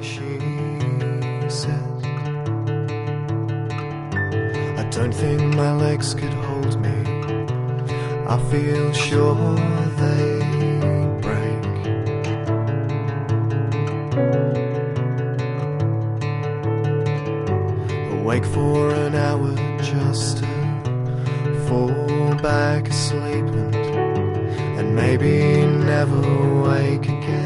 she says, I don't think my legs could hold me. I feel sure they break. Awake for an hour just to fall back asleep and maybe never wake again.